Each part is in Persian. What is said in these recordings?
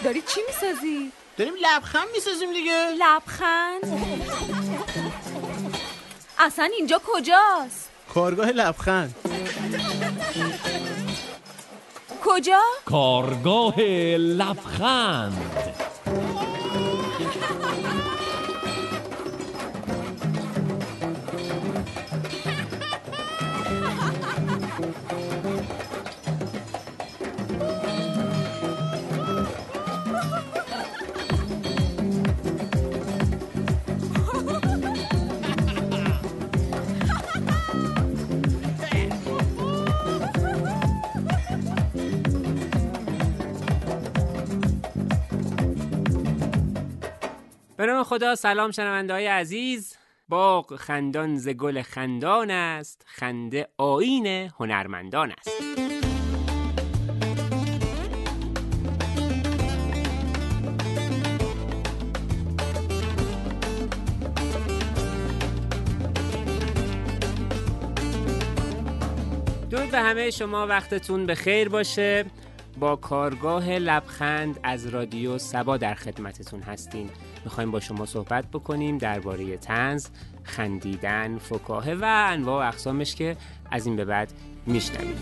داری چی میسازی؟ داریم لبخند میسازیم دیگه. لبخند؟ اصلا اینجا کجاست؟ کارگاه لبخند. کجا؟ کارگاه لبخند. به نام خدا. سلام شنونده‌های عزیز. باغ خندان ز گل خندان است، خنده آیین هنرمندان است. درود به همه شما، وقتتون به خیر باشه. با کارگاه لبخند از رادیو سبا در خدمتتون هستیم. میخوایم با شما صحبت بکنیم درباره طنز، خندیدن، فکاهه و انواع و اقسامش که از این به بعد میشنویم.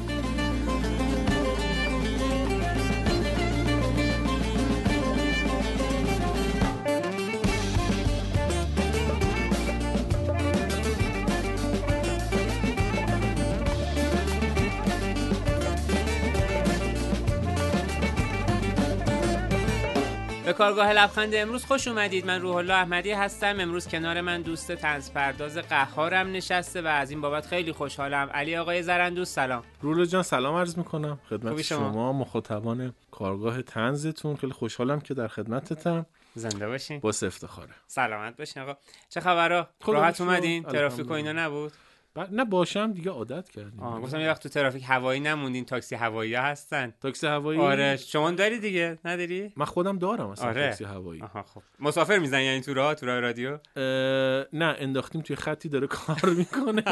به کارگاه لبخند امروز خوش اومدید. من روح الله احمدی هستم. امروز کنار من دوست طنزپرداز قهارم نشسته و از این بابت خیلی خوشحالم. علی آقای زرندوز سلام. روح الله جان سلام عرض میکنم خدمت شما مخاطبان کارگاه طنزتون. خیلی خوشحالم که در خدمتتم. زنده باشین. با افتخاره. سلامت باشین آقا. چه خبرها؟ راحت اومدین؟ ترافیک و اینا نبود؟ نه باشم دیگه عادت کردیم. گفتم یه وقت تو ترافیک هوایی نموندین، تاکسی هوایی هستن. تاکسی هوایی؟ آره شما داری دیگه، نداری؟ من خودم دارم اصلا. آره. تاکسی هوایی. آها خب. مسافر میزنی یعنی تو راه رادیو؟ نه انداختیم توی خطی داره کار میکنه.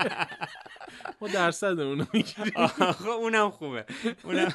ما درصدمون رو میگیریم. خب اونم خوبه. اونم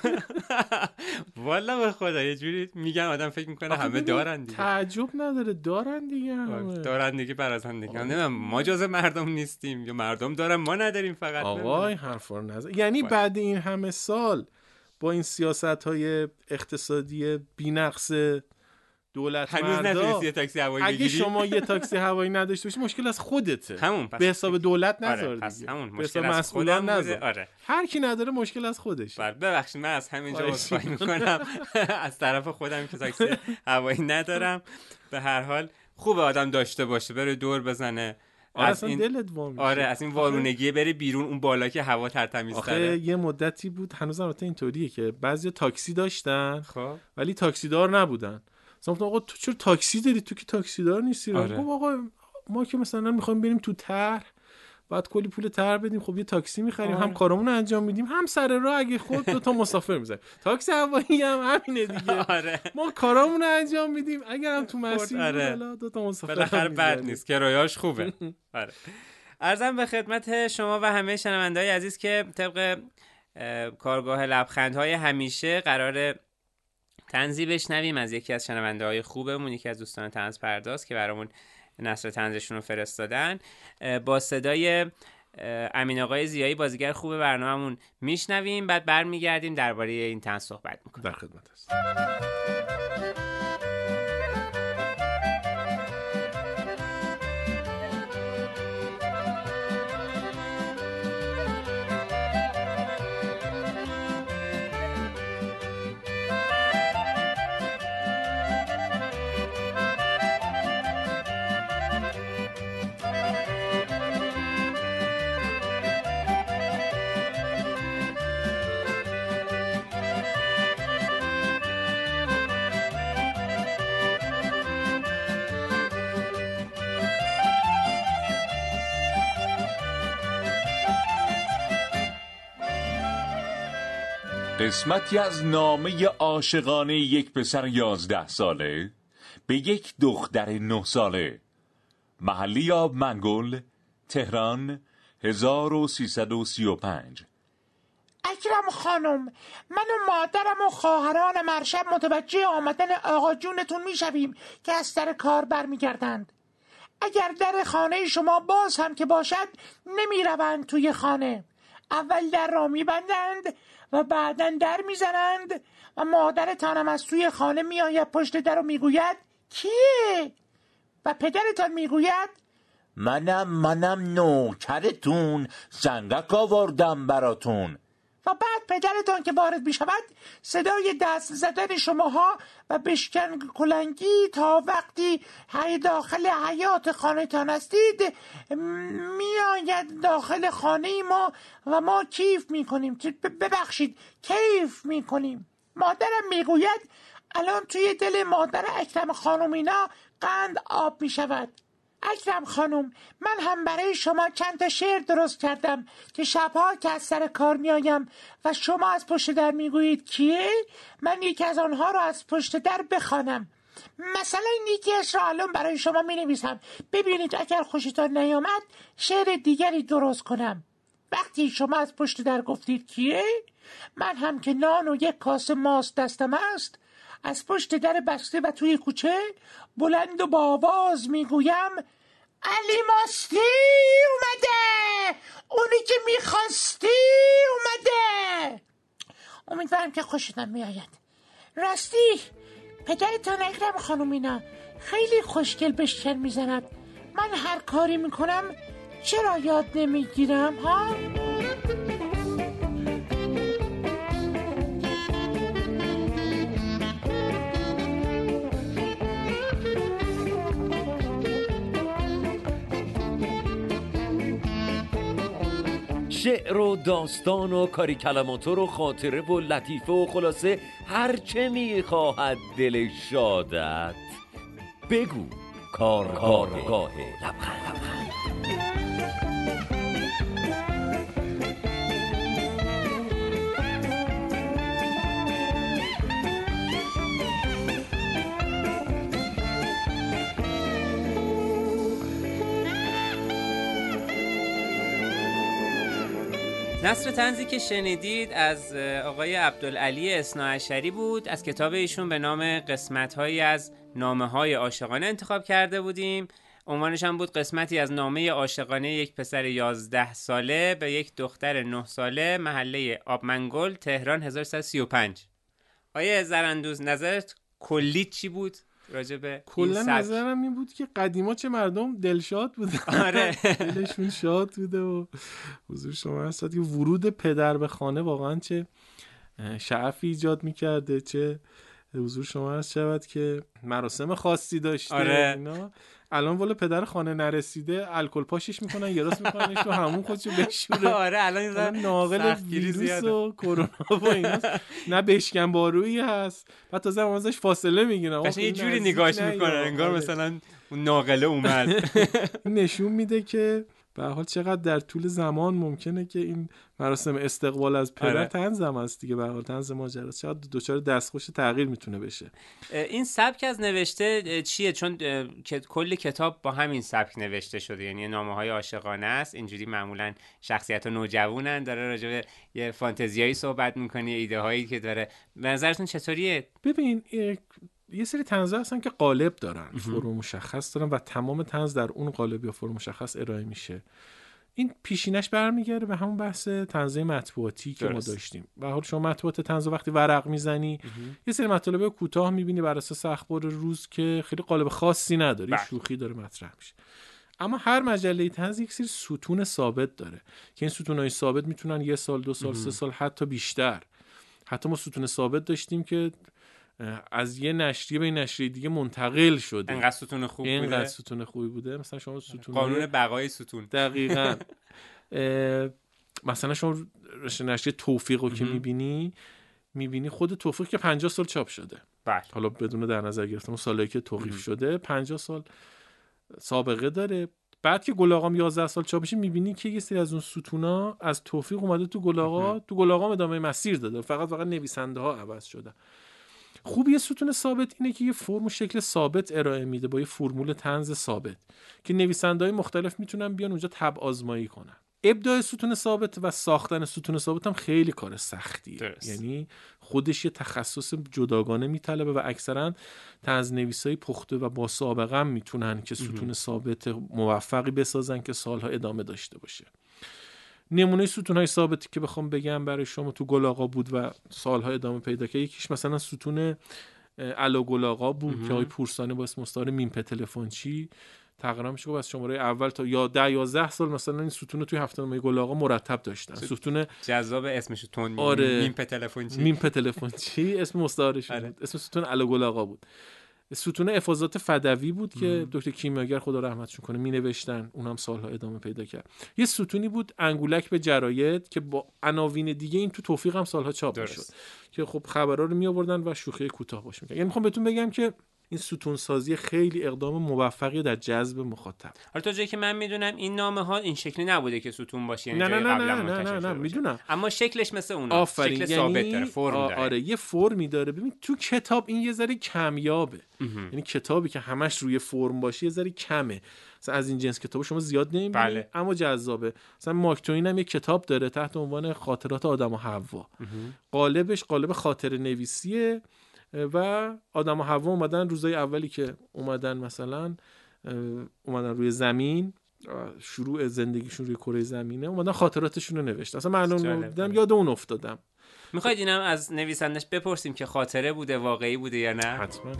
والا به خدا یه جوری میگن آدم فکر میکنه همه دارن دیگه. تعجب نداره دارن دیگه. دارن دیگه برازن دیگه. نمیدونم ما جز مردم نیستیم یا مردم دارن ما نداریم فقط. آقا این حرفا رو نزن. یعنی بعد این همه سال با این سیاست‌های اقتصادی بی‌نقص دولت هنوز نتونستی یه تاکسی هوایی بگیری. اگه شما یه تاکسی هوایی نداشته باشی مشکل از خودته. همون به حساب دولت نذار. آره پس همون به حساب مسئولان نذار. آره. هر کی نداره مشکل از خودشه. ببخشید من از همینجا عذرخواهی میکنم از طرف خودم که تاکسی هوایی ندارم. به هر حال خوبه آدم داشته باشه، بره دور بزنه. از این دلت وا میشه. آره از این وارونگیه بری بیرون اون بالا که هوا ترتمیزتره. یه مدتی بود هنوز البته اینطوریه که بعضیا تاکسی داشتن خب ولی تاکسی دار نبودن. مثلا آقا تو چرا تاکسی داری؟ تو که تاکسی دار نیستی. آره. خب آقا ما که مثلا میخوایم بریم تو طرح بعد کلی پول طرح بدیم، خب یه تاکسی می‌خریم. آره. هم کارامون رو انجام میدیم هم سر راه اگه خود دو تا مسافر می‌ذاریم. تاکسی هوایی هم همینه دیگه. آره. ما کارامون رو انجام میدیم اگر هم تو مسیر آره. بالا دو تا مسافر بالاخره بد نیست، کرایه‌اش خوبه. آره. عرضم به خدمت شما و همه شنونده‌های عزیز که طبق کارگاه لبخندهای همیشه قرار طنزی بشنویم از یکی از شنونده‌های خوبمون، یکی از دوستان طنز پرداز که برامون نثر طنزشون رو فرستادن. با صدای امین آقای ضیایی بازیگر خوب برنامه‌مون میشنویم، بعد برمیگردیم درباره این طنز صحبت میکنیم. در خدمت هست. قسمتی از نامه عاشقانه یک پسر 11 ساله به یک دختر 9 ساله. محلی آب منگل، تهران، 1335. اگه اکرم خانم، من و مادرم و خواهرانم هر شب متوجه آمدن آقا جونتون میشویم که از سر کار برمیگردند. اگر در خانه شما باز هم که باشد نمیروند توی خانه. اول در را میبندند و بعدن در میزنند و مادرتانم از توی خانه میآید پشت در و میگوید کیه؟ و پدرتان میگوید منم نوکرتون، سنگک آوردم براتون. و بعد پدرتان که وارد می شود صدای دست زدن شماها و بشکن کلنگی تا وقتی داخل حیات خانه تان هستید میآید داخل خانه ما و ما کیف می کنیم. ببخشید کیف می کنیم. مادرم می گوید الان توی دل مادر اکرم خانم اینا قند آب می شود. اکرم خانم، من هم برای شما چند تا شعر درست کردم که شبها که از سر کار میایم و شما از پشت در میگویید کیه، من یکی از آنها را از پشت در بخوانم. مثلا یکیش را الان برای شما می نویسم، ببینید اگر خوشتان نیامد شعر دیگری درست کنم. وقتی شما از پشت در گفتید کیه، من هم که نان و یک کاسه ماست دستم است از پشت در بسته و توی کوچه بلند و با آواز میگویم علی ماستی اومده، اونی که میخواستی اومده. امیدوارم که خوشتان میآید. راستی پدرتان اکرم خانم اینا خیلی خوشگل بشکن میزند. من هر کاری میکنم چرا یاد نمیگیرم ها؟ شعر و داستان و کاری کلماتور و خاطره و لطیفه و خلاصه هرچه میخواهد دل شادت بگو. کارگاه لبخند. نثر طنزی که شنیدید از آقای عبدالعلی اثناعشری بود. از کتاب ایشون به نام قسمت‌هایی از نامه‌های عاشقانه انتخاب کرده بودیم. عنوانش هم بود قسمتی از نامه عاشقانه یک پسر 11 ساله به یک دختر 9 ساله، محله آبمنگل، تهران 1335. آیه زرندوز نظرت کلی چی بود راجع به کلا نظرم این بود که قدیما چه مردم دلشاد بودن. آره دلشون شاد بوده و حضور شما هستاد که ورود پدر به خانه واقعا چه شعفی ایجاد میکرده، چه حضور شما هست شود که مراسم خاصی داشته. آره. اینا الان والا پدر خانه نرسیده الکل پاشش میکنن، یه راست میکننش تو همون خودشو بشوره. آره الان ناقل ویروس و کرونا و ایناست، نه بشکن بارویی هست، بعد تازه ازش فاصله میگیرن، قشنگ یه جوری نگاهش میکنن انگار مثلا اون ناقله اومد. نشون میده که به هر حال چقدر در طول زمان ممکنه که این مراسم استقبال از پدر طنز هم هست دیگه، به هر حال طنز ماجراست، چقدر دچار دستخوش تغییر میتونه بشه. این سبک از نوشته چیه؟ چون کل کتاب با همین سبک نوشته شده، یعنی نامه‌های عاشقانه است، اینجوری معمولا شخصیت‌ها نوجوانن، داره راجع به یه فانتزیایی صحبت می‌کنه، ایده هایی که داره. به نظرتون چطوریه؟ ببین یه سری طنزها هستن که قالب دارن، فرم مشخص دارن و تمام طنز در اون قالب یا فرم مشخص ارائه میشه. این پیشینش برمیگرده به همون بحث طنزهای مطبوعاتی که ما داشتیم. به حال شما مطبوعات طنز وقتی ورق میزنی یه سری مطالب کوتاه میبینی بر اساس اخبار روز که خیلی قالب خاصی نداره، شوخی داره مطرح میشه. اما هر مجله طنز یک سری ستون ثابت داره که این ستونهای ثابت میتونن 1 سال 2 سال 3 سال حتی بیشتر. حتی ما ستون ثابت داشتیم که از یه نشریه به یه نشریه دیگه منتقل شده. انقدر ستون خوب بوده، اینقدر ستون خوبی بوده. مثلا شما ستون قانون بقای ستون. دقیقاً. مثلا شما نشریه توفیق رو که میبینی خود توفیق که 50 سال چاپ شده. بله. حالا بدون در نظر گرفتن سالایی که توقیف شده 50 سال سابقه داره. بعد که گل آقام 11 سال چاپ میشه میبینی که یه سری از اون ستونا از توفیق اومده تو گل آقا، تو گل آقا ادامه مسیر داده، فقط نویسنده ها عوض شدن. خوبی ستون ثابت اینه که یه فرم و شکل ثابت ارائه میده با یه فرمول طنز ثابت که نویسنده‌های مختلف میتونن بیان اونجا تب آزمایی کنن. ابداع ستون ثابت و ساختن ستون ثابت هم خیلی کار سختیه. درست. یعنی خودش یه تخصص جداگانه میطلبه و اکثرا طنزنویسای پخته و با سابقه هم میتونن که ستون ثابت موفقی بسازن که سالها ادامه داشته باشه. نمونه ستون‌های ثابتی که بخوام بگم برای شما تو گل آقا بود و سالها ادامه پیدا کرد، یکیش مثلا ستون علا گل آقا بود که آقای پورسانی با اسم مستعار میمپ تلفنچی تقریبا میشه از شماره اول تا یا 10-11 سال مثلا این ستون رو توی هفته‌نامه گل آقا مرتب داشتن. ستون جذاب اسمش تون آره. میمپ تلفنچی اسم مستعارش بود. اسم ستون علا گل آقا بود. ستون افاضات فدوی بود که دکتر کیمیاگر خدا رحمتشون کنه می نوشتن، اونم سالها ادامه پیدا کرد. یه ستونی بود انگولک به جراید که با عناوین دیگه این تو توفیق هم سالها چاپ میشد که خب خبرها رو می آوردن و شوخی کوتاه باش می‌کردن. یعنی میخوام بهتون بگم که این ستون سازی خیلی اقدام موفقی در جذب مخاطب. حالا تا جایی که من میدونم این نامه ها این شکلی نبوده که ستون باشه، یعنی نه میدونم، اما شکلش مثل اونه، شکل ثابت داره، فرم داره. آره یه فرمی داره. ببین تو کتاب این یه ذره کمیابه. یعنی کتابی که همش روی فرم باشه یه ذره کمه. مثلا از این جنس کتابو شما زیاد نمیبینید. بله. اما جذابه. مثلا مارک توین هم یه کتاب داره تحت عنوان خاطرات آدم و حوا. قالبش قالب خاطره نویسیه و آدم و حوا اومدن روزای اولی که اومدن مثلا اومدن روی زمین، شروع زندگیشون روی کره زمینه، اومدن خاطراتشون رو نوشتن. اصلا من دیدم یاد اون افتادم. میخواید اینم از نویسندش بپرسیم که خاطره بوده، واقعی بوده یا نه؟ حتما.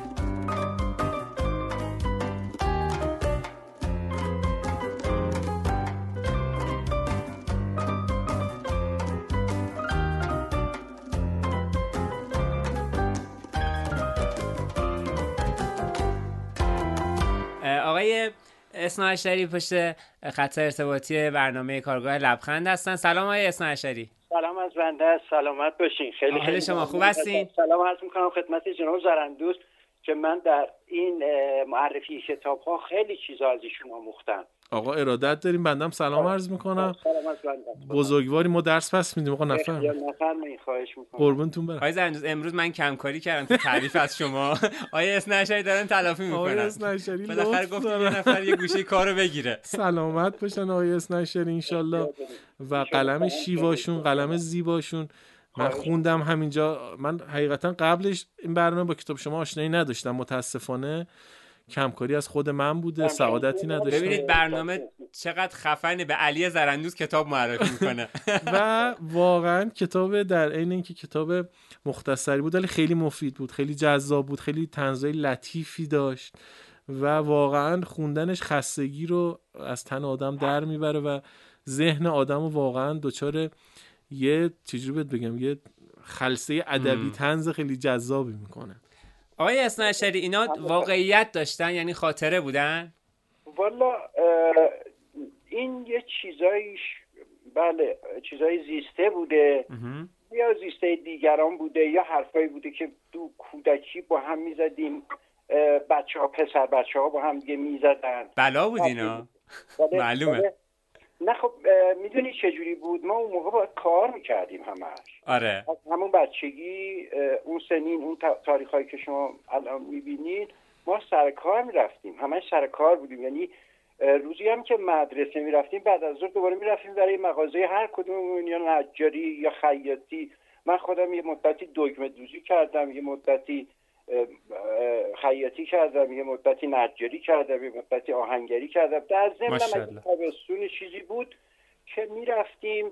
آقای اصناعشری پشت خط ارتباطی برنامه کارگاه لبخند هستن. سلام آقای اصناعشری. سلام از بنده، سلامت باشین. خیلی شما خوب هستین؟ سلام عرض میکنم خدمت جناب زرندوست که من در این معرفی کتاب‌ها خیلی چیزا از ایشون آموختم. آقا ارادت داریم، بندم سلام عرض میکنم. سلام از بنده. بزرگواری، ما درس پس میدیم آقا، نفرمایید. خواهش میکنم. قربونتون برم. آقای زرندوست امروز من کمکاری کردم تو تعریف از شما. آقای اصناعشری دارن تلافی میکنن. آقای اصناعشری بالاخره گفتیم یه نفر یه گوشه کارو بگیره. سلامت باشن آقای اصناعشری انشالله. و قلم شیواشون، قلم زیباشون. من خوندم همینجا. من حقیقتا قبلش این برنامه با کتاب شما آشنایی نداشتم، متاسفانه کمکاری از خود من بوده، سعادتی نداشتم. ببینید برنامه چقدر خفنه، به علی زرندوست کتاب معرفی میکنه. و واقعا کتاب در عین اینکه کتاب مختصری بود ولی خیلی مفید بود، خیلی جذاب بود، خیلی طنزای لطیفی داشت و واقعا خوندنش خستگی رو از تن آدم در میبره و ذهن آدم رو واقعا دچار یه چجوری بگم یه خلسه ادبی طنز خیلی جذابی میکنه. آقای اصناعشری اینا واقعیت داشتن، یعنی خاطره بودن؟ والا این یه چیزایش بله چیزای زیسته بوده یا زیسته دیگران بوده یا حرفایی بوده که تو کودکی با هم میزدیم، پسر بچه ها با هم دیگه میزدن. بلا بود اینا. معلومه. نه خب میدونی چجوری بود؟ ما اون موقع باید کار میکردیم همش. آره. از همون بچگی اون سنین، اون تاریخایی که شما الان میبینید، ما سر کار میرفتیم، همش سر کار بودیم. یعنی روزی هم که مدرسه میرفتیم بعد از ظهر دوباره میرفتیم برای مغازه هر کدوم، یا نجاری یا خیاطی. من خودم یه مدتی دگمه دوزی کردم، یه مدتی خیاطی کردم، یه مدتی نجاری کردم، یه مدتی آهنگری کردم. در ضمن تابستون چیزی بود که میرفتیم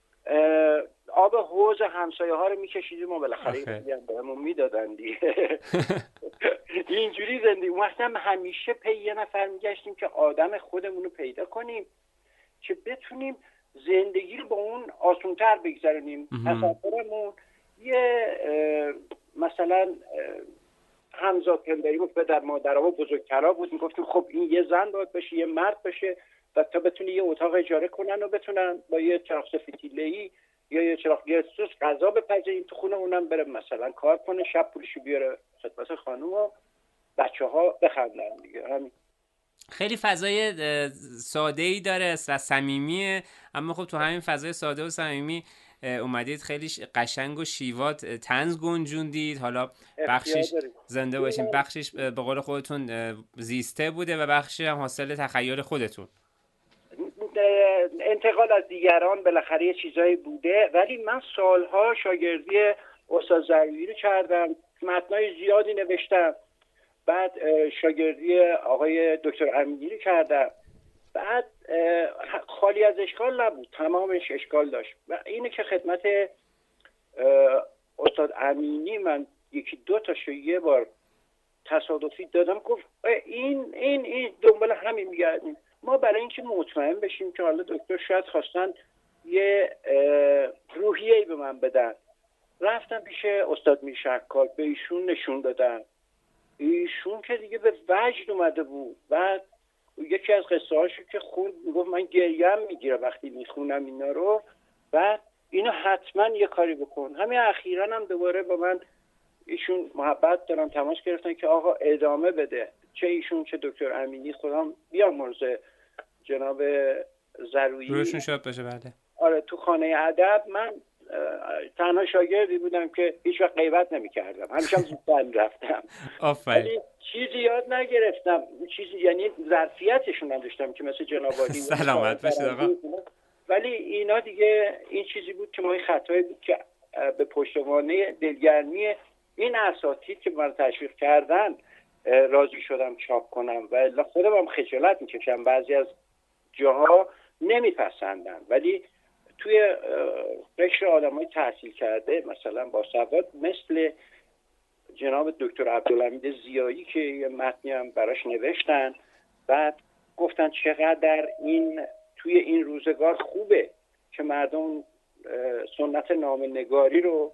آب حوض همسایه ها رو میکشیدیم و بالاخره بهمون میدادن دیگه. اینجوری زندگی. اون وقت هم همیشه پی یه نفر میگشتیم که آدم خودمون رو پیدا کنیم که بتونیم زندگی رو با اون آسونتر بگذرونیم. تصورمون یه مثلا همزاد پنداری بود، پدر مادرها و بزرگترها بود، میگفتیم خب این یه زن باید باشه، یه مرد باشه و تا بتونه یه اتاق اجاره کنن و بتونن با یه چراغ سفیدیله‌ای یا یه چراغ گرسوس غذا بپزه تو خونه، اونم بره مثلا کار کنه، شب پولشو بیاره خدمت خانم و بچه‌ها بخندن دیگه. همین. خیلی فضای ساده‌ای داره و صمیمیه، اما خب تو همین فضای ساده و صمیمی اومدید خیلی قشنگ و شیوات طنز گنجوندید. حالا بخشش زنده باشین، بخشش به قول خودتون زیسته بوده و بخشش هم حاصل تخیل خودتون. انتقال از دیگران بالاخره یه چیزایی بوده، ولی من سالها شاگردی استاد ضروری رو کردم، متنای زیادی نوشتم، بعد شاگردی آقای دکتر امینی رو کردم، بعد خالی از اشکال نبود، تمامش اشکال داشت. و اینه که خدمت استاد امینی من یکی دو تاشو یه بار تصادفی دادم، گفت این دنبال همین میگردیم. ما برای اینکه مطمئن بشیم که حالا دکتر شاید خواستن یه روحیه‌ای به من بدن، رفتم پیش استاد میرشکار، به ایشون نشون دادم. ایشون که دیگه به وجد اومده بود. بعد یکی از قصه هاشو که خوند میگفت من گریم میگیره وقتی میخونم اینا رو، بعد اینو حتما یه کاری بکن. همین اخیراً هم دوباره با من ایشون محبت دارن، تماس گرفتن که آقا ادامه بده، چه ایشون چه دکتر امینی، خودم بیامرزه جناب ضروری روشون شاد باشه. بعده آره تو خانه ادب من تنها شاگردی بودم که هیچ وقت غیبت نمی‌کردم، همیشه هم زودتر می‌رفتم. آفرین. چیزی یاد نگرفتم، چیزی یعنی ظرفیتشون نداشتم که مثل جناب عالی سلامت باشید آقا. ولی اینا دیگه این چیزی بود که ما این خطایی بود که به پشتوانه دلگرمی این اساتید که من تشویق کردن راضی شدم چاپ کنم، و خودم هم خجالت میکشم، بعضی از جاها نمیپسندن، ولی توی قشر آدمای تحصیل کرده مثلا با سواد مثل جناب دکتر عبدالحمید ضیایی که یه متنی هم براش نوشتن، بعد گفتن چقدر این توی این روزگار خوبه که مردم سنت نامه‌نگاری رو،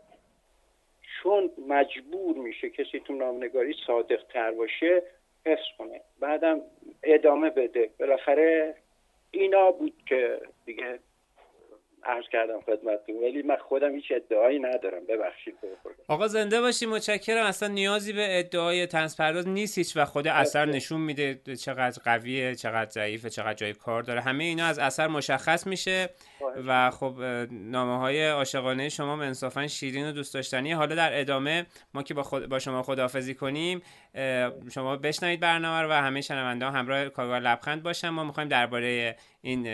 چون مجبور میشه کسی تو نامه‌نگاری صادق تر باشه، حفظ کنه، بعدم ادامه بده. بالاخره اینا بود که دیگه عرض کردم خدمتتون، ولی من خودم هیچ ادعایی ندارم، ببخشید. آقا زنده باشی، متشکرم. اصلا نیازی به ادعای طنزپرداز نیست هیچ، و خود اثر نشون میده چقدر قویه، چقدر ضعیفه، چقدر جای کار داره. همه اینا از اثر مشخص میشه و خب نامه‌های عاشقانه شما انصافا شیرین و دوست داشتنیه. حالا در ادامه ما که با شما خداحافظی کنیم، شما بشنوید برنامه رو و همه شنونده‌ها همراه کارگاه لبخند باشن. ما می‌خوایم درباره این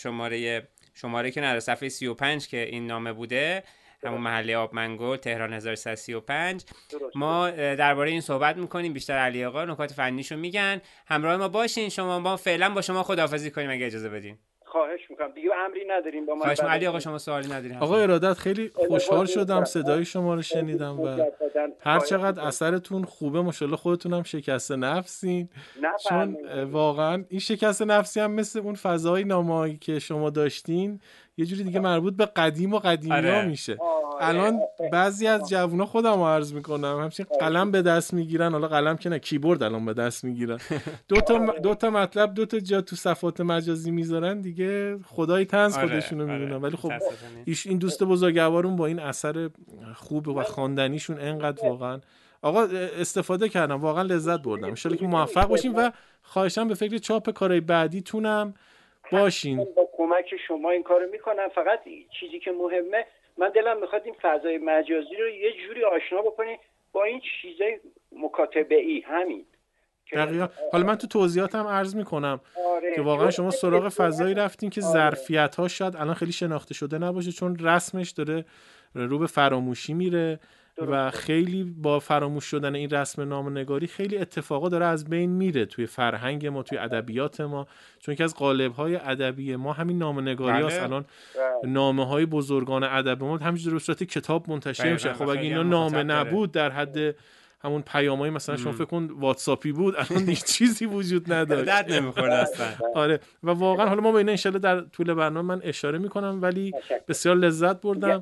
شماره که نداره، صفحه 35 که این نامه بوده، همون محله آبمنگل تهران 1335، ما درباره این صحبت میکنیم. بیشتر علی آقا نکات فنیشو میگن. همراه ما باشین. ما فعلا با شما خداحافظی کنیم اگه اجازه بدین. خواهش میکنم، دیگه امری نداریم با من. خواهش علی آقا، شما سوالی ندارین؟ آقا ارادت، خیلی خوشحال شدم صدای شما رو شنیدم و هر چقدر اثرتون خوبه ماشاءالله خودتون هم شکست نفسین، چون واقعا این شکست نفسی هم مثل اون فضای نامه‌ای که شما داشتین یه جوری دیگه مربوط به قدیم و قدیمی‌ها میشه. الان بعضی از جوونا خودم عرض میکنم همچین قلم به دست میگیرن، حالا قلم که نه، کیبورد الان به دست میگیرن، دو تا مطلب دو تا جا تو صفحات مجازی میذارن دیگه، خدای طنز خودشونو میدونن. ولی خب این دوست بزرگوارون با این اثر خوب و خواندنیشون انقدر واقعا آقا استفاده کردم، واقعا لذت بردم. ان شاءالله که موفق باشین و خواهشاً به فکر چاپ کارهای بعدیتونم باشین. با کمک شما این کارو میکنم. فقط چیزی که مهمه، من دلم میخواد این فضای مجازی رو یه جوری آشنا بکنی با این چیزای مکاتبه‌ای. همین دقیقاً. حالا من تو توضیحاتم عرض میکنم که واقعا شما سراغ فضایی رفتین که ظرفیت‌ها شاید الان خیلی شناخته شده نباشه، چون رسمش داره رو به فراموشی میره و خیلی با فراموش شدن این رسم نامه‌نگاری خیلی اتفاقا داره از بین میره توی فرهنگ ما، توی ادبیات ما، چون که از قالب‌های ادبی ما همین نامه‌نگاری هست. الان نامه‌های بزرگان ادب ما همینجوری به صورت کتاب منتشر میشه. خب اگه اینا نامه نبود، در حد همون پیامای مثلا شما فکر کن واتساپی بود، الان هیچ چیزی وجود نداره، درد نمیخوره اصلا. آره، و واقعا حالا ما به اینا ان شاءالله در طول برنامه من اشاره میکنم، ولی بسیار لذت بردم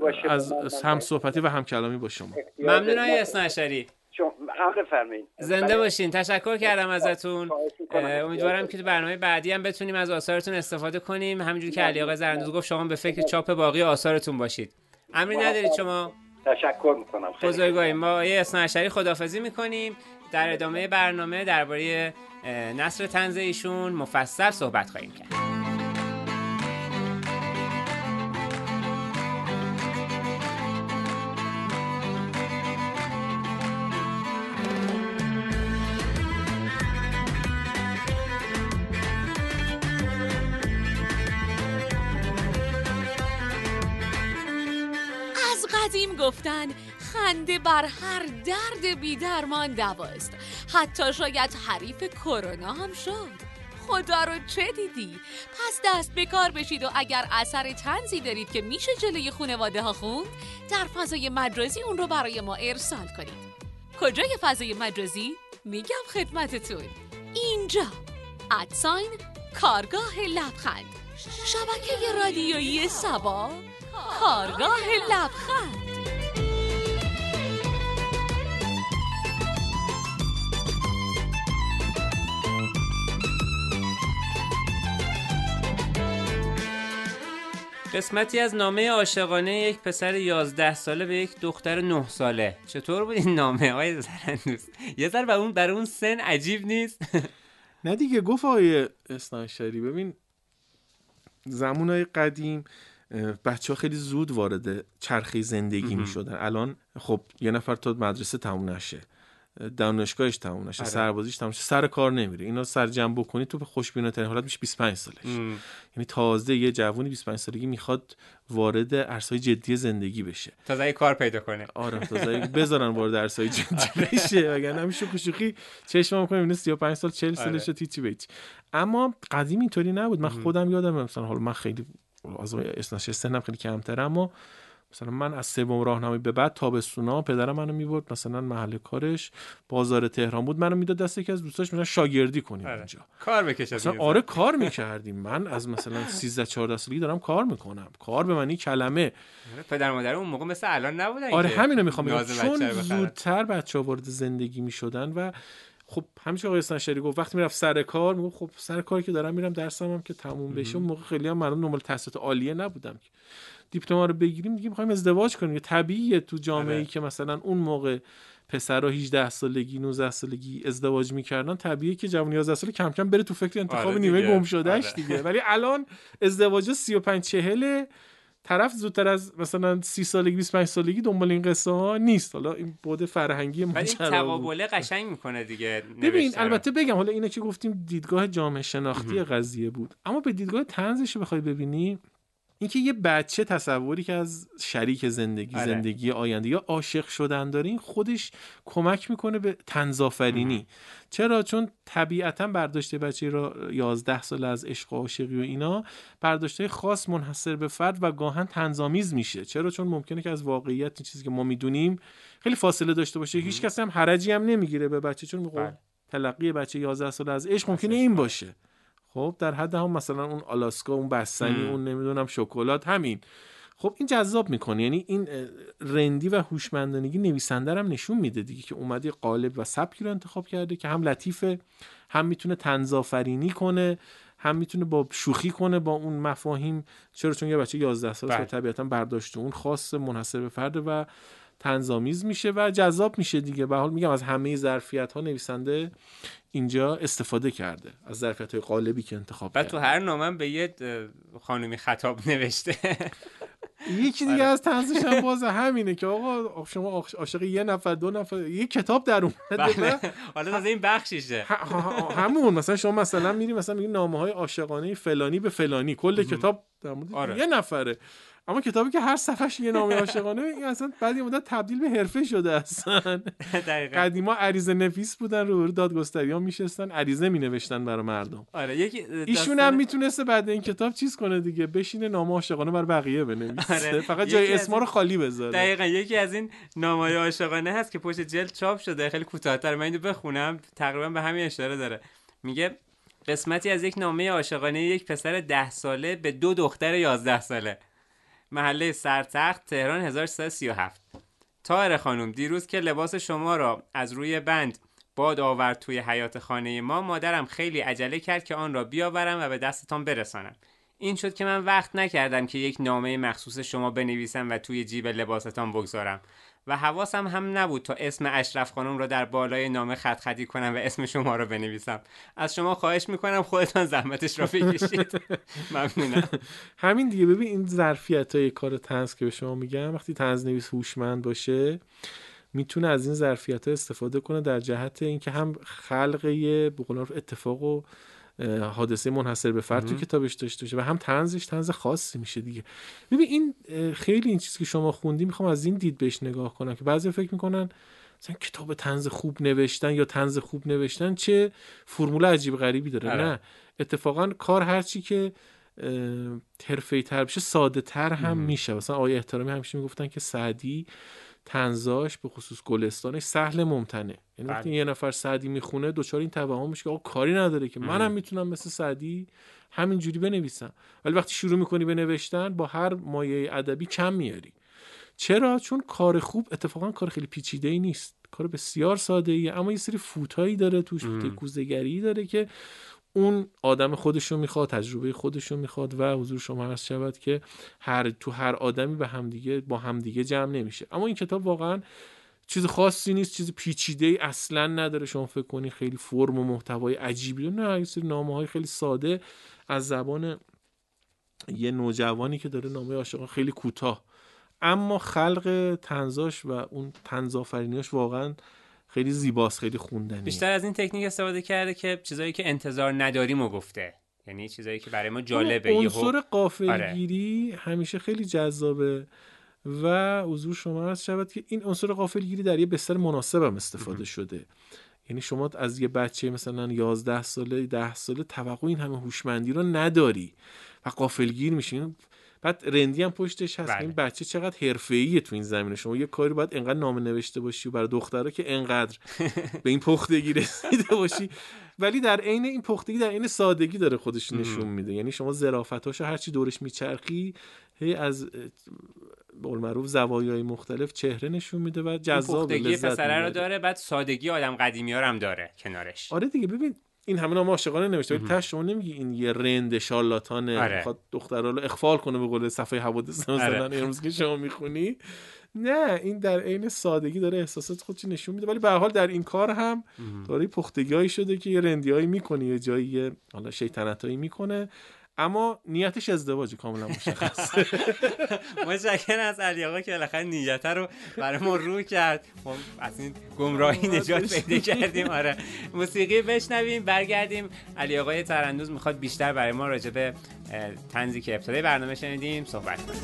از هم صحبتی و هم کلامی با شما. ممنونم احسان اشری. امر فرمایید. زنده باشین. تشکر کردم ازتون. امیدوارم که تو برنامه بعدی هم بتونیم از آثارتون استفاده کنیم. همینجوری که علی آقا زرندوز گفت، شما به فکر چاپ باقی آثارتون باشید. امری ندارید شما؟ تشکر میکنم. بزرگواریم. ما احسان اشری خداحافظی میکنیم. در ادامه برنامه درباره نثر طنز ایشون مفصل صحبت خواهیم کرد. قدیم گفتن خنده بر هر درد بی درمان دواست. حتی شاید حریف کرونا هم شد. خدا رو چه دیدی؟ پس دست به کار بشید و اگر اثر طنزی دارید که میشه جلوی خانواده ها خوند، در فضای مجازی اون رو برای ما ارسال کنید. کجای فضای مجازی؟ میگم خدمتتون. اینجا @کارگاه لبخند، شبکه رادیویی سبا، کارگاه لبخند. قسمتی از نامه عاشقانه یک پسر 11 ساله به یک دختر 9 ساله. چطور بود این نامه های زرندوز؟ یه ذره برای اون سن عجیب نیست؟ نه دیگه گفت آقای اسنایشری، ببین زمانهای قدیم بچه ها خیلی زود وارد چرخه زندگی می شدن. الان خب یه نفر تا مدرسه تموم نشه، دانشگاهش تموم نشه، سربازیش تموم نشه، سر کار نمیره، اینا سرجم بکنی تو به خوشبینانه‌ترین حالت میشه 25 سالش. یعنی تازه یه جوونی 25 سالگی میخواد وارد عرصه‌های جدی زندگی بشه، تازه کار پیدا کنه. آره تازه بذارن وارد عرصه‌های جدی بشه، وگرنه همیشه شوخی چشمم می‌کنه میبینه 35 سال 40 سالشه تیچی بیچ. اما قدیم اینطوری نبود. من خودم یادم مثلا، حالا من خیلی از اسناش سنم خیلی کمتره، اما مثلا من از سوم راهنمایی به بعد تابستونا پدرم منو میبرد مثلا محل کارش بازار تهران بود، منو میداد دست یکی از دوستاش، مثلا شاگردی کنیم اونجا کار بکشه مثلا. آره کار میکردیم. من از مثلا 13 14 سالگی دارم کار میکنم. کار به معنی کلمه. پدر مادر اون موقع مثل الان نبودن. آره همینو میخوام بگم، چون زودتر بچه‌ها وارد زندگی میشدن و خب همیشه آقای اسنایشری گفت وقتی میرفت سر کار میگفت خب سر کاری که دارم میرم درسم هم که تموم بشه. اون موقع خیلی هم مردم دنبال تحصیلات عالیه نبودم که دیپلم رو بگیریم دیگه می‌خوایم ازدواج کنیم. طبیعیه تو جامعه‌ای که مثلا اون موقع پسرا 18 سالگی 19 سالگی ازدواج می‌کردن، طبیعیه که جوون 11 ساله کم کم بره تو فکر انتخاب نیمه گم شدهش دیگه. ولی الان ازدواج 35 40 طرف زودتر از مثلا 30 سالگی 25 سالگی دنبال این قصه ها نیست. حالا این بود فرهنگی ماجرا، ولی تقابله قشنگ میکنه دیگه. ببین البته بگم حالا اینا که گفتیم دیدگاه جامعه شناختی قضیه بود، اما به دیدگاه طنزش بخوای ببینی، اینکه یه بچه تصوری که از شریک زندگی زندگی آینده یا عاشق شدن داره، این خودش کمک میکنه به طنزآفرینی. چرا؟ چون طبیعتا برداشته بچه را 11 سال از عشق و عاشقی و اینا برداشته خاص منحصر به فرد و گاهن طنزآمیز میشه. چرا؟ چون ممکنه که از واقعیت این چیزی که ما میدونیم خیلی فاصله داشته باشه. هیچ کس هم حرجی هم نمیگیره به بچه، چون میگه تلقی بچه 11 سال از عشق ممکنه این باشه. خب در حد هم مثلا اون آلاسکا، اون بستنی، اون نمیدونم شکلات، همین. خب این جذاب میکنه. یعنی این رندی و هوشمندانگی نویسنده هم نشون میده دیگه که اومده قالب و سبکی رو انتخاب کرده که هم لطیفه، هم میتونه طنزآفرینی کنه، هم میتونه با شوخی کنه با اون مفاهیم. چرا؟ چون یه بچه 11 ساله طبیعتا برداشته اون خاص منحصر به فرد و طنزآمیز میشه و جذاب میشه دیگه. به حال میگم از همه ظرفیت‌ها نویسنده اینجا استفاده کرده، از ظرفیت‌های قالبی که انتخاب کرده. بعد تو هر نامه به یه خانومی خطاب نوشته. یکی دیگه از طنزش هم باز همینه که آقا شما عاشق یه نفر دو نفر یه کتاب در اومده. حالا از این بخشیشه همون مثلا شما مثلا میری مثلا میگی نامه‌های عاشقانه فلانی به فلانی، کل کتاب در مورد یه نفره، اما کتابی که هر صفحش یه نامه عاشقانه، این اصلا بعد یه مدت تبدیل به حرفه شده اصلا. قدیما عریضه نویس بودن، رو دادگستری‌ها میشستن عریضه مینوشتن برای مردم. ایشون هم میتونسته بعد این کتاب چیز کنه دیگه، بشینه نامه عاشقانه برای بقیه بنویسه، فقط جای اسما رو خالی بذاره. دقیقاً یکی از این نامه‌های عاشقانه هست که پشت جلد چاپ شده، خیلی کوتاه‌تر، من اینو بخونم، تقریبا به همین اشاره داره. میگه قسمتی از یک نامه عاشقانه یک پسر 10 ساله به 2 دختر 11 ساله. محله سرتخت، تهران 1337. طاهر خانم، دیروز که لباس شما را از روی بند باد آورد توی حیاط خانه ما، مادرم خیلی عجله کرد که آن را بیاورم و به دستتان برسانم. این شد که من وقت نکردم که یک نامه مخصوص شما بنویسم و توی جیب لباستان بگذارم و حواسم هم نبود تا اسم اشرف خانم را در بالای نامه خط خطی کنم و اسم شما را بنویسم. از شما خواهش میکنم خودتان زحمتش را بکشید. ممنونم. همین دیگه. ببین این ظرفیت‌های کار طنز که به شما میگم، وقتی طنزنویس هوشمند باشه میتونه از این ظرفیت‌ها استفاده کنه در جهت اینکه هم خلق به قول معروف اتفاق و حادثه منحصر به فرد تو کتابش داشته باشه و هم طنزش طنز خاصی میشه دیگه. ببین این خیلی این چیزی که شما خوندی میخوام از این دید بهش نگاه کنم که بعضی فکر میکنن مثلا کتاب طنز خوب نوشتن یا طنز خوب نوشتن چه فرمول عجیب غریبی داره. نه اتفاقا کار هرچی که حرفه‌ای تر بشه ساده تر هم میشه. مثلا آقای احترامی همیشه میگفتن که سعدی طنزاش به خصوص گلستانش سهل ممتنع، یعنی وقتی یه نفر سعدی میخونه دوچار این توهم میشه که آقا کاری نداره که منم میتونم مثل سعدی همینجوری بنویسم، ولی وقتی شروع میکنی به نوشتن با هر مایه ادبی کم میاری. چرا؟ چون کار خوب اتفاقا کار خیلی پیچیده‌ای نیست، کار بسیار ساده‌ایه، اما یه سری فوتایی داره توش، فوت کوزه‌گری داره که اون آدم خودشو میخواد، تجربه خودشو میخواد و حضور شما عرض شود که هر آدمی با همدیگه جمع نمیشه. اما این کتاب واقعا چیز خاصی نیست، چیز پیچیده‌ای اصلا نداره شما فکر کنی خیلی فرم و محتوای عجیبی. نه، یه سری نامه‌های خیلی ساده از زبان یه نوجوانی که داره نامه عاشقان، خیلی کوتاه، اما خلق طنزاش و اون طنزآفرینیاش واقعا خیلی زیباست، خیلی خوندنیه. بیشتر از این تکنیک استفاده کرده که چیزایی که انتظار نداریمو گفته، یعنی چیزایی که برای ما جالبه. عنصر غافلگیری همیشه خیلی جذابه و حضور شما هست شود که این عنصر غافلگیری در یه بستر مناسب هم استفاده شده. یعنی شما از یه بچه مثلا 11 ساله 10 ساله توقع این همه هوشمندی رو نداری و غافلگیر میشین. بعد رندی هم پشتش هست. این بچه چقدر حرفه‌ایه تو این زمینه. شما یه کاری باید انقدر نامه نوشته باشی و برای دخترها که انقدر به این پختگی رسیده باشی، ولی در عین این پختگی در عین سادگی داره خودش نشون میده. یعنی شما ظرافتاشو هرچی دورش میچرخی هی از به قول معروف زوایای مختلف چهره نشون میده و جذاب لذت میده. پسره رو داره، بعد سادگی آدم قدیمی‌ها رو هم داره کنارش. آره دیگه، ببین این همه نامه عاشقانه نوشته، ولی تاش شما نمیگی این یه رند شارلاتانه میخواد دخترها رو اغفال کنه به قول صفحه حوادث مثلا امروز که شما میخونی. نه، این در عین سادگی داره احساسات خودش نشون میده، ولی به هر حال در این کار هم داره پختگیایی شده که یه رندیایی میکنه، یه جایی حالا شیطنتایی میکنه، اما نیتش ازدواج کاملا مشخصه. متشکرم از علی آقا که بالاخره نیت رو برای ما رو کرد، ما از این گمراهی نجات پیدا کردیم. آره، موسیقی بشنویم، برگردیم. علی آقای تراندوز میخواد بیشتر برای ما راجع به طنزی که ابتدای برنامه شنیدیم صحبت کنیم.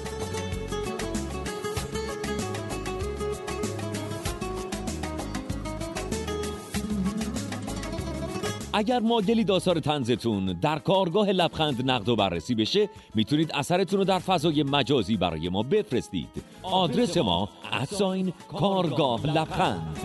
اگر مایلید آثار طنزتون در کارگاه لبخند نقد و بررسی بشه، میتونید اثرتون رو در فضای مجازی برای ما بفرستید. آدرس ما @کارگاه لبخند.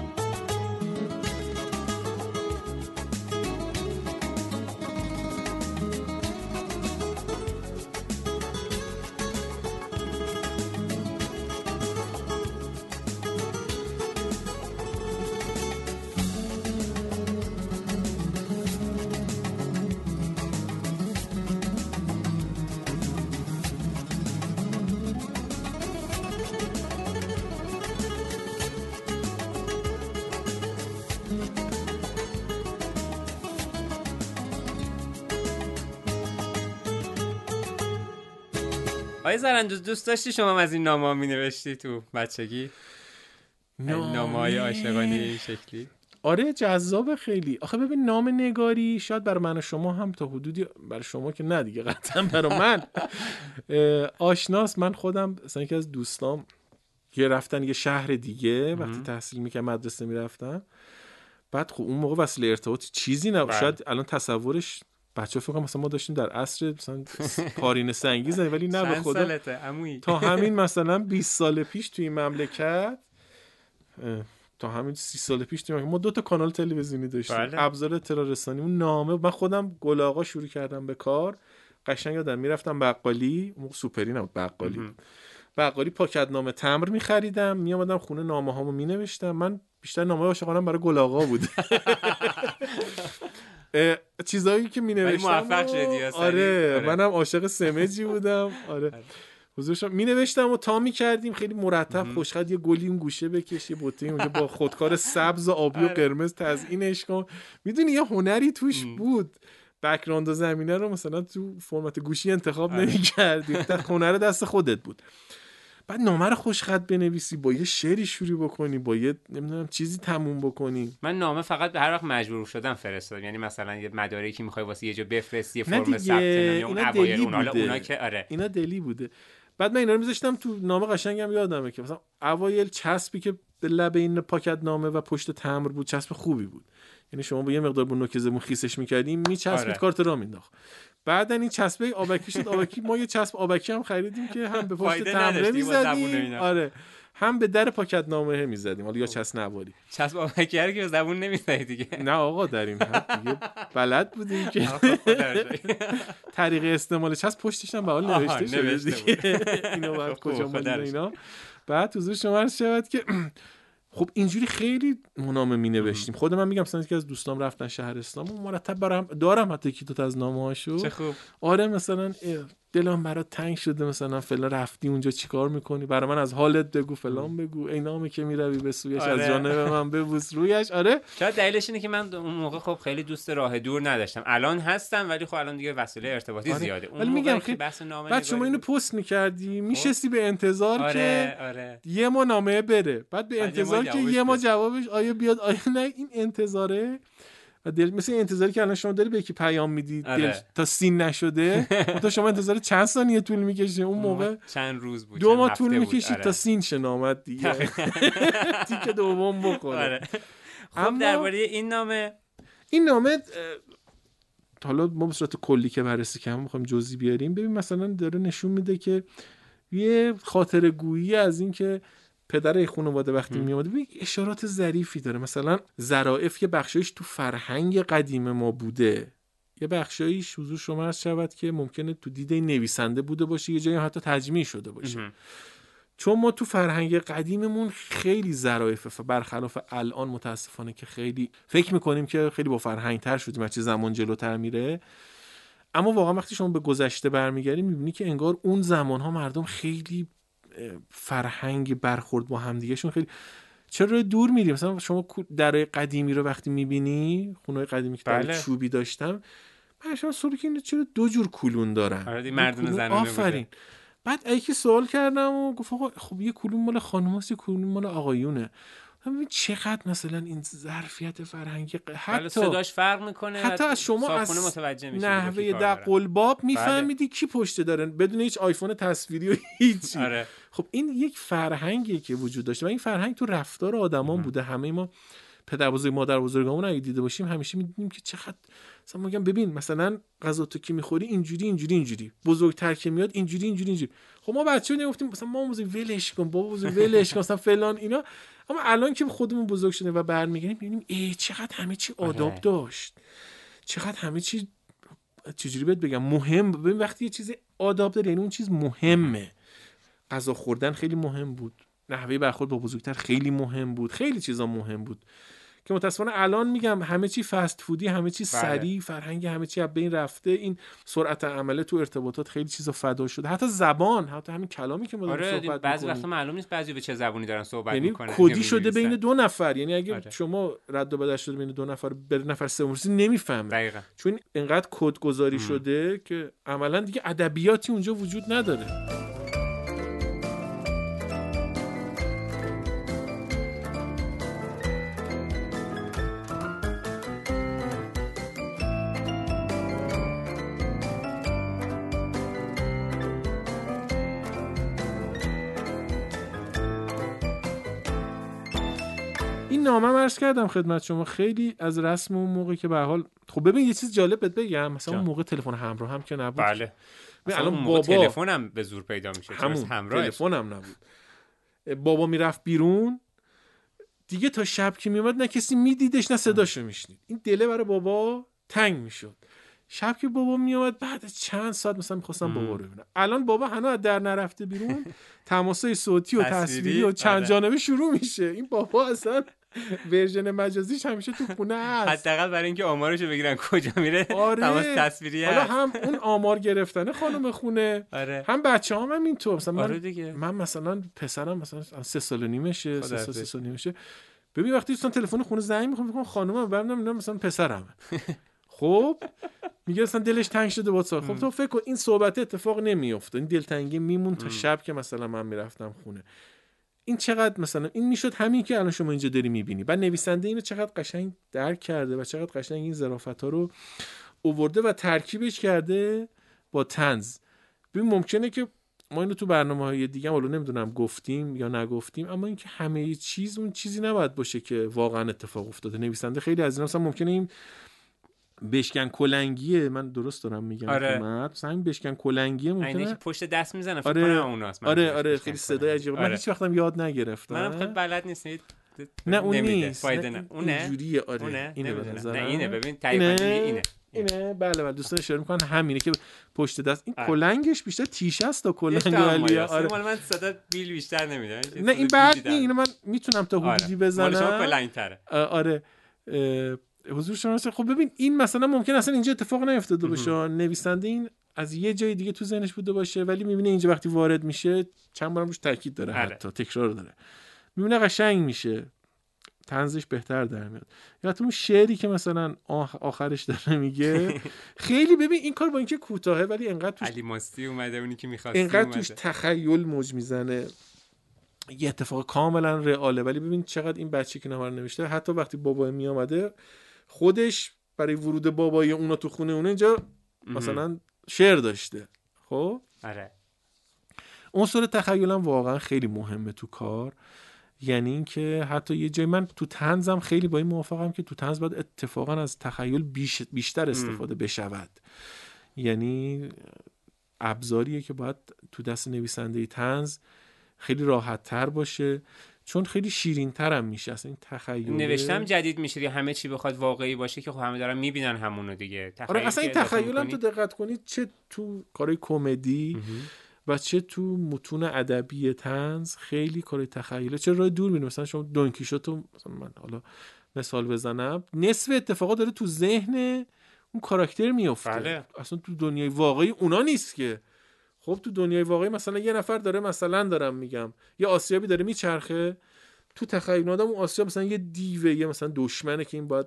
آقای زرندوز، دوست داشتی شما از این نامه‌ها می‌نوشتی تو بچگی؟ نامه‌های عاشقانه این شکلی؟ آره، جذاب خیلی. آخه ببین، نام نگاری شاید برای من و شما هم تا حدودی، برای شما که نه دیگه، قطعا برای من آشناست. من خودم مثلا یکی از دوستام که رفتن یه شهر دیگه وقتی تحصیل می‌کردم، مدرسه می‌رفتم، بعد خب اون موقع وسیله ارتباط چیزی نبود. شاید الان تصورش بچه‌ها فکر کنم مثلا ما داشتیم در عصر مثلا پارین سنگی زدیم، ولی نه به خدا تا همین مثلا 20 سال پیش توی این مملکت، تا همین 30 سال پیش توی ما 2 تا کانال تلویزیونی داشتیم. ابزار اطلاع رسانی، اون نامه، من خودم گل آقا شروع کردم به کار. قشنگ یادم میرفتم بقالی، اون سوپری نبود، بقالی پاکت نامه تمبر می‌خریدم، میامدم خونه نامه‌هامو مینوشتم. من بیشتر نامه عاشقانم برای گل آقا بود. چیزایی که می‌نوشتم موفق شدی. آره، منم عاشق سمجی بودم. آره، حضورش می‌نوشتم و تا می‌کردیم خیلی مرتب خوشخط، یه گلی اون گوشه بکش، یه بوته اونجا با خودکار سبز و آبی و قرمز تزیینش کن. میدونی یه هنری توش بود. بک‌گراند و زمینه رو مثلا تو فرمت گوشی انتخاب نمی‌کردی، هنر دست خودت بود. بعد نامه رو خوشخط بنویسی، با یه شعری شروع بکنی، با یه نمیدونم چیزی تموم بکنی. من نامه فقط به هر وقت مجبور شدم فرستادم، یعنی مثلا یه مدارکی میخوای واسه یه جا بفرستی، یه فرم ثبت نام، اون اوایل اون حالا اونا که آره اینا دلی بوده. بعد من اینا رو میذاشتم تو نامه. قشنگم یادمه که مثلا اوایل چسبی که به لب این پاکت نامه و پشت تمبر بود چسب خوبی بود، یعنی شما با یه مقدار با نوک زبون خیسش می‌کردیم میچسبید آره. کارت را مینداخت. بعدن این چسبه آبکی شد. آبکی ما یه چسب آبکی هم خریدیم که هم به پشت تمبر می‌زدیم، آره، هم به در پاکت نامه می‌زدیم، حالا یا چسب نواری. چسب آبکی رو که به زبون نمی‌زدی دیگه. نه آقا در این حد دیگه بلد بودیم که طریق استعمال چسب پشتش هم به حال نوشته شده دیگه. اینو بعد کجا مونده اینا. بعد حضور شما عرض شود که خب اینجوری خیلی نامه می نوشتیم. خود من میگم مثلا که از دوستام رفتن شهرستان و مرتب برام دارم حتی یکی دو تا از نامه‌هاشو. چه خوب. آره مثلا دلم برات تنگ شده، مثلا فلان رفتی اونجا چیکار میکنی، برای من از حالت بگو، فلان بگو، ای نامه که میروی به سویش از جانب من ببوس رویش. آره شاید دلیلش اینه که من اون موقع خب خیلی دوست راه دور نداشتم. الان هستم ولی خب الان دیگه وسیله ارتباطی زیاده. اون میگم که بحث نامه بعد شما اینو پست میکردی، میشستی به انتظار که یه ما نامه بره، بعد به انتظار که یه ما جوابش آیا بیاد آیا نه. این انتظاره و دل مثل انتظاری که الان شما داری به یکی پیام میدی تا سین نشده تا شما انتظار چند ثانیه طول میکشه، اون موقع چند روز بود، 2 ماه طول میکشید تا سین شن آمد دیگه. تیک دوم بخوره. خب درباره این نامه حالا ما به صورت کلی که بررسی کنیم میخوایم جزئی بیاریم. ببین مثلا داره نشون میده که یه خاطره گویی از این که پدر خانواده وقتی میاد ببین اشارات ظریفی داره. مثلا ظرافت که بخشایش تو فرهنگ قدیم ما بوده، یه بخشایش حضور شما عرض شود که ممکنه تو دیده نویسنده بوده باشه، یه جایی حتی تجمیع شده باشه. چون ما تو فرهنگ قدیممون خیلی ظرافت، برخلاف الان متاسفانه که خیلی فکر میکنیم که خیلی با فرهنگ تر شدیم، هرچی زمان جلوتر میره. اما واقعا وقتی شما به گذشته برمیگردی میبینی که انگار اون زمانها مردم خیلی فرهنگ برخورد با همدیگهشون خیلی. چرا دور میریم؟ مثلا شما درای قدیمی رو وقتی میبینی، خونه‌های قدیمی که در چوبی داشتم، من شما سوال که چرا 2 جور کولون دارن؟ آره مردونه زنونه. آفرین. بعد یکی سوال کردم و گفت آقا خب یه کولون مال خانوماست، یه کولون مال آقایونه. ببین چقدر مثلا این ظرفیت فرهنگی حتی صداش فرق میکنه، حتی از شما از متوجه میشی نحوه دقلباب میفهمیدی کی پشت داره بدون هیچ آیفون تصویری و هیچی. آره. خب این یک فرهنگیه که وجود داشته و این فرهنگ تو رفتار آدمان بوده. همه ما پدر بزرگ مادر بزرگامون اگه دیده باشیم همیشه میدونیم که چقدر مثلا میگم ببین مثلا غذا تو که میخوری اینجوری بزرگتر که میاد اینجوری. خب ما بچه‌ها نگفتیم مثلا ما بزرگ ولش کن، بابا بزرگ ولش کن مثلا فلان اینا. اما الان که خودمون بزرگ شدیم و برمیگردیم میبینیم ای چقدر همه چی آداب داشت، چقدر همه چی چجوری بهت بگم مهم. ببین وقتی یه چیز آداب داره یعنی اون چیز مهمه. غذا خوردن خیلی مهم بود، نحوه برخورد با بزرگتر خیلی مهم بود، خیلی چیزا مهم بود که متاسفانه الان میگم همه چی فست فودی، همه چی سریع، فرهنگ همه چی از بین رفته. این سرعت عمله تو ارتباطات خیلی چیزا فدا شده. حتی زبان، حتی همین کلامی که ما داریم صحبت می‌کنیم بعضی وقتا معلوم نیست بعضی به چه زبونی دارن صحبت می‌کنن، یعنی کدی شده بین 2 نفر. یعنی اگه شما رد و بدل شده بین 2 نفر به نفر سوم نمیفهمه دقیقاً، چون اینقدر کد گذاری شده که عملاً دیگه ادبیاتی اونجا وجود نداره. این نامه عرض کردم خدمت شما خیلی از رسم اون موقع که به هر حال خب ببین یه چیز جالب بهت بگم، مثلا اون موقع تلفن همراه هم که نبود. بله الان بابا تلفنم به زور پیدا میشه، همراه تلفن هم نبود. بابا میرفت بیرون دیگه تا شب که میومد نه کسی میدیدش نه صداشو میشنید. این دله برای بابا تنگ میشد. شب که بابا میومد بعد از چند ساعت مثلا می‌خواستم بابا رو ببینم. الان بابا هنوز در نرفته بیرون تماسای صوتی و تصویری و چند جانبه شروع میشه. این بابا اصلا ورژن مجازیش همیشه تو خونه هست، حداقل برای اینکه آمارشو بگیرن کجا میره. تماس تصویری حالا هم اون آمار گرفتنه خانم خونه، هم بچه‌هام هم اینطور. مثلا من مثلا پسرم مثلا 3 سال و نیمشه، 3 سال و نیمشه. ببین وقتی دوستان تلفن خونه زنگ می‌خوام خانومم برام مثلا پسرم خب میگه اصلا دلش تنگ شده با سال. خب تو فکر کن این صحبت اتفاق نمیافته، این دلتنگی میمون تا شب که مثلا من میرفتم خونه. این چقدر مثلا این میشد همین که الان شما اینجا داری میبینی. بعد نویسنده اینو چقدر قشنگ درک کرده و چقدر قشنگ این ظرافت‌ها رو آورده و ترکیبش کرده با طنز. ببین ممکنه که ما اینو تو برنامه‌های دیگه هم نمیدونم گفتیم یا نگفتیم، اما اینکه همه چیز اون چیزی نباید باشه که واقعا اتفاق افتاده. نویسنده خیلی از اینا مثلا ممکنه این بشکن کلنگیه، من درست دارم میگم؟ آره. مثلا این بشکن کلنگیه ممکنه اینه که پشت دست میزنه، فکر آره. کنم اوناست. آره خیلی صدای عجیبه. من هیچ وقتم یاد نگرفتم. منم خیلی بلد نیستم. نه اون نیست، فایده نه. اونه اینجوریه. آره اونه؟ اینه به نظرم. نه اینه، ببین تقریبا اینه. بله دوستان اشاره میکنن همینه که پشت دست. این کلنگش بیشتر تیشه است تا کلنگ علیه. آره مال من صدا بیل بیشتر نمیده. نه این بعد نه، اینو من میتونم تا حدودی بزنم. مال شما کلنگ‌تره. آره حضور شما. خب ببین این مثلا ممکن اصلا اینجا اتفاق نیفتاده باشه، نویسنده این از یه جای دیگه تو ذهنش بوده باشه، ولی میبینه اینجا وقتی وارد میشه چند بارم روش تاکید داره، حتی تکرار داره، میبینه قشنگ میشه، طنزش بهتر در میاد. یا تو اون شعری که مثلا آخرش داره میگه خیلی ببین این کار با اینکه کوتاهه ولی انقدر توش علی ماستی اومده، اونی که می‌خواستی انقدر توش تخیل موج میزنه، یه اتفاق کاملا رئاله. ولی ببین چقدر این بچه که نامه نوشته حتی وقتی بابا می اومده خودش برای ورود بابای اونا تو خونه اون اینجا مثلا شعر داشته. خب آره عنصر تخیلم واقعا خیلی مهمه تو کار. یعنی این که حتی یه جای من تو طنزم خیلی با این موافقم که تو طنز باید اتفاقا از تخیل بیشتر استفاده بشود. یعنی ابزاریه که باید تو دست نویسنده طنز خیلی راحت تر باشه، چون خیلی شیرین تر هم میشه. اصلا این تخیل نوشتم جدید میشه یا همه چی بخواد واقعی باشه که خب همه دارن میبینن همونو دیگه. آره اصلا این تخیل هم تو دقت کنید چه تو کارهای کمدی و چه تو متون ادبی طنز خیلی کار تخیله. چه راه دور میره. مثلا شما دون کیشوتو مثلا من حالا مثال بزنم، نصف اتفاقا داره تو ذهن اون کاراکتر میفته. بله. اصلا تو دنیای واقعی اونا نیست که. خب تو دنیای واقعی مثلا یه نفر داره، مثلا دارم میگم یه آسیابی داره میچرخه، تو تخیل آدم اون آسیاب مثلا یه دیوه، یه مثلا دشمنه که این باید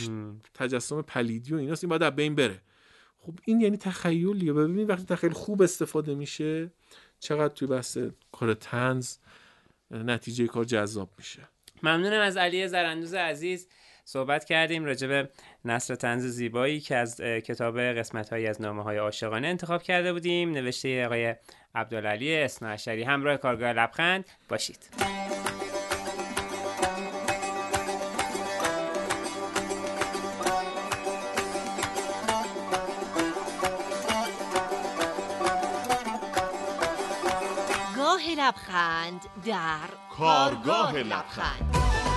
تجسم پلیدی و ایناست، این باید از بین بره. خب این یعنی تخیلیه. ببینید وقتی تخیل خوب استفاده میشه چقدر توی بحث کار طنز نتیجه کار جذاب میشه. ممنونم از علی زراندوز عزیز. صحبت کردیم راجع به نثر طنز زیبایی که از کتاب قسمت‌هایی از نامه‌های عاشقانه انتخاب کرده بودیم، نوشته آقای عبدالعلی اثناعشری. همراه کارگاه لبخند باشید. گاه لبخند در کارگاه لبخند.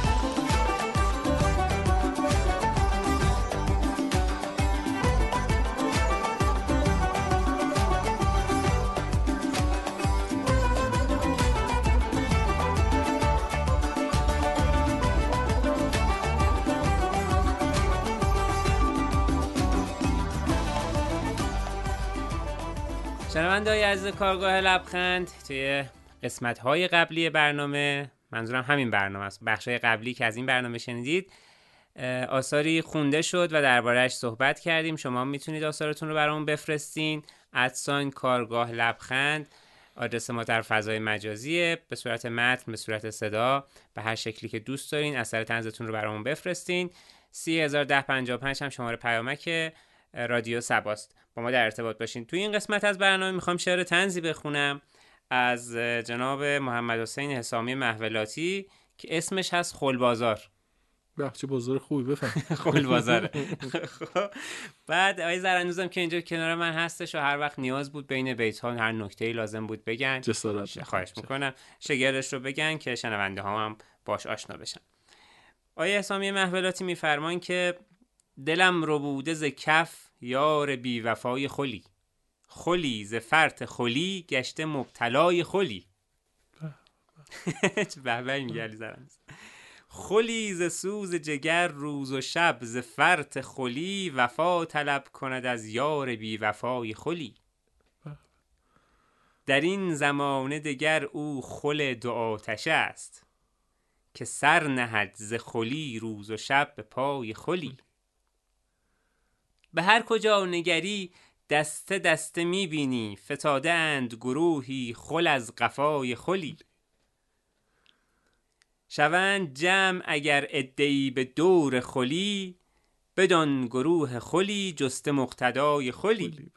شنونده‌های عزیز کارگاه لبخند، توی قسمت‌های قبلی برنامه، منظورم همین برنامه است، بخش‌های قبلی که از این برنامه شنیدید، آثاری خونده شد و درباره‌اش صحبت کردیم. شما میتونید آثارتون رو برامون بفرستین. @کارگاه لبخند آدرس ما در فضای مجازیه، به صورت متن، به صورت صدا، به هر شکلی که دوست دارین اثر طنزتون رو برامون بفرستین. 30155 هم شماره پیامک رادیو سباست، با ما در ارتباط باشین. توی این قسمت از برنامه میخوام شعر طنزی بخونم از جناب محمد حسین حسامی محولاتی که اسمش هست خلبازار. بخش بازار خوبی بفهم. خلبازاره. بعد آقای زراندوزم که اینجا کنار من هستش و هر وقت نیاز بود بین بیت‌ها هر نکته‌ای لازم بود بگن، جسارت خواهش میکنم شگردش رو بگن که شنونده ها هم باش آشنا بشن. آقای حسامی محولاتی میفرمان که دلم رو بوده ز کف یار بی وفای خلی، خلی ز فرط خلی گشته مبتلای خلی. به میگه علی زراندوز. خلی ز سوز جگر روز و شب ز فرط خلی وفا طلب کند از یار بی وفای خلی. در این زمانه دگر او خل دو آتش است که سر نهد ز خلی روز و شب به پای خلی. به هر کجا نگری دسته دسته میبینی، فتاده اند گروهی خل از قفای خلی. شوند جمع اگر عده‌ای به دور خلی، بدان گروه خلی جست مقتدای خلی.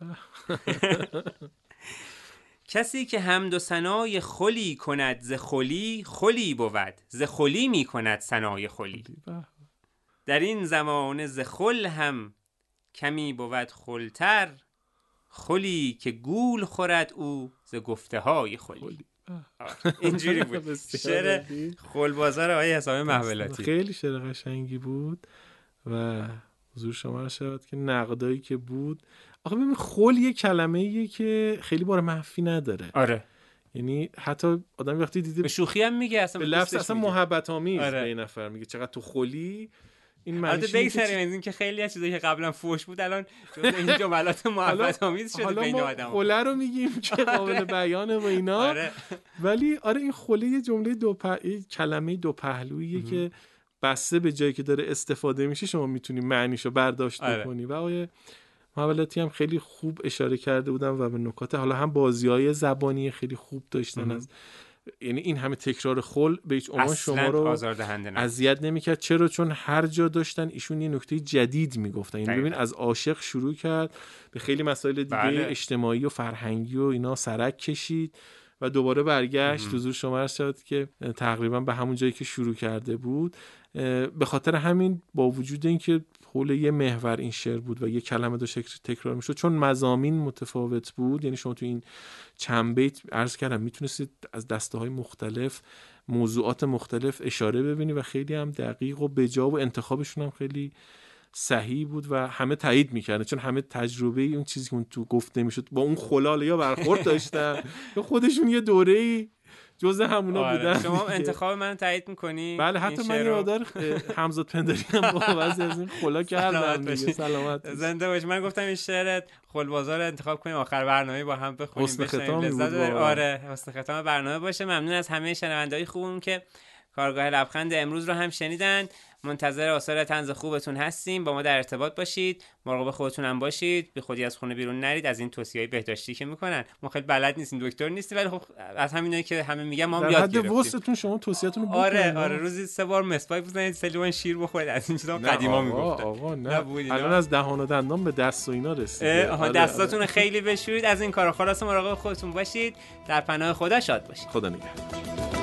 کسی که حمد و ثنای خلی کند ز خلی، خلی بود ز خلی می کند ثنای خلی. در این زمانه ز خل هم کمی بود خلتر، خلی که گول خورد او ز گفته های خلی. اینجوری بود شعر خلبازار آقای حسام محولاتی. خیلی شعر قشنگی بود و حضور شما را شد که نقدایی که بود. آخه ببین خل یه کلمه‌ایه که خیلی بار منفی نداره. آره، یعنی حتی آدم وقتی دیده به شوخی هم میگه، اصلا به لفظ اصلا محبت آمیز آره. به این نفر میگه چقدر تو خلی. این معنیش بگذاریم این که خیلی از چیزایی که قبلا فوش بود الان جزء این جملات محبت آمیز شده بین آدم‌ها. حالا ما خله رو میگیم که قابل بیانه و اینا. آره. ولی آره این خله یه جمله کلمه دو پهلوییه که بسته به جایی که داره استفاده میشه شما میتونی معنیشو برداشت بکنی. و آقای محولاتی هم خیلی خوب اشاره کرده بودن و به نکات حالا هم بازی‌های زبانی خیلی خوب داشتن از یعنی این همه تکرار خل به هیچ عنوان شما رو اذیت نمی‌کرد. چرا؟ چون هر جا داشتن ایشون یه نکته جدید میگفتن. یعنی ببین از عاشق شروع کرد به خیلی مسائل دیگه اجتماعی و فرهنگی و اینا سرک کشید و دوباره برگشت حضور شما شد که تقریبا به همون جایی که شروع کرده بود. به خاطر همین با وجود اینکه حول یه محور این شعر بود و یه کلمه داشت تکرار میشد، چون مضامین متفاوت بود، یعنی شما تو این چند بیت عرض کردم میتونستید از دسته‌های مختلف موضوعات مختلف اشاره ببینی و خیلی هم دقیق و بجا و انتخابشون هم خیلی صحیح بود و همه تایید میکردن، چون همه تجربه اون چیزی که اون تو گفته میشد با اون خلال یا برخورد داشتن یا خودشون یه دوره‌ای جزء همونا بودن. شما انتخاب من تایید میکنی؟ بله، حتی من یادم همزاد پنداری هم با بعضی از این خلا کردم دیگه. سلامت زنده باش. من گفتم این شعر خلبازار رو انتخاب کنیم آخر برنامه با هم بخونیم. حسن ختامی بود. آره، حسن ختام برنامه باشه. ممنون از همه شنونده‌های خوبم که کارگاه لبخند امروز رو هم شنیدن. منتظر آثار طنز خوبتون هستیم. با ما در ارتباط باشید، مراقب خودتون هم باشید، بی خودی از خونه بیرون نرید. از این توصیه‌های بهداشتی که میکنن ما خیلی بلد نیستیم، دکتر نیستی، ولی خب از همینایی که همه میگن ما هم یاد گرفتیم. در حد وسطتون شما توصیه‌تون رو بکنید. آره روزی 3 بار مسواک بزنید، 3 لیوان شیر بخورید. از این چیزا قدیما میگفتن. آقا نه الان از دهان و دندان به دست و اینا رسیده. دستاتون رو خیلی بشورید. از این کارا خلاص مراقب خودتون باشید. در پناه خدا شاد باشید. خدا نگهدار.